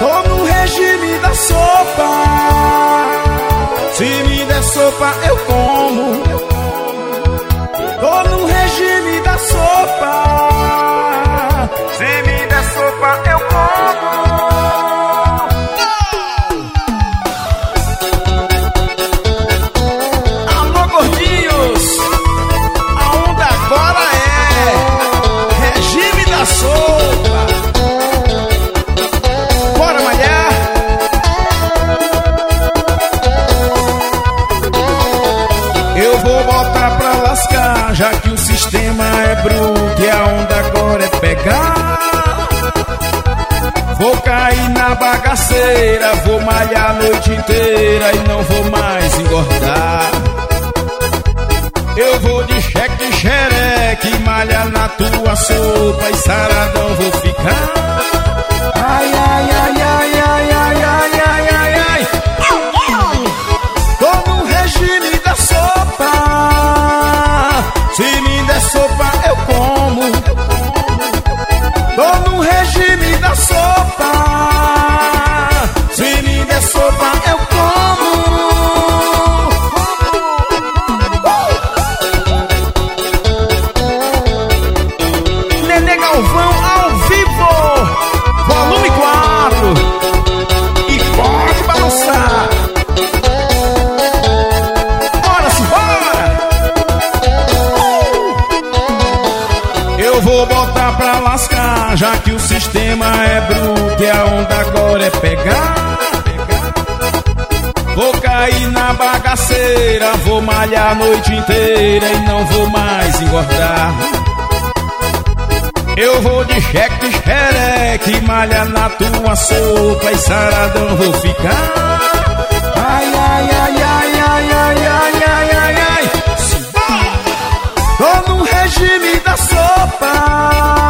Tô no regime da sopa. Se me der sopa eu como. Tô no regime da sopa. Se me der sopa eu como. Alô gordinhos, a onda agora é regime da sopa. Bora malhar. Eu vou botar pra lascar, já que o sistema é bruto e a onda agora é pegar. Vou cair na bagaceira, vou malhar a noite inteira e não vou mais engordar. Eu vou de cheque xereque, malhar na tua sopa e saradão vou ficar. Ai, ai, ai, ai, ai, ai, ai, ai, ai, ai. Tô no regime da sopa. Se me der sopa eu como. Tô no regime da sopa. Se me der sopa eu como. Nenê Galvão ao vivo, volume 4. E pode balançar. Bora, se bora. Eu vou botar pra lascar, já que o sistema é bruto e a onda agora é pegar. Vou cair na bagaceira, vou malhar a noite inteira e não vou mais engordar. Eu vou de cheque xereque, malhar na tua sopa e saradão vou ficar. Ai, ai, ai, ai, ai, ai, ai, ai, ai, ai. Tô no regime da sopa.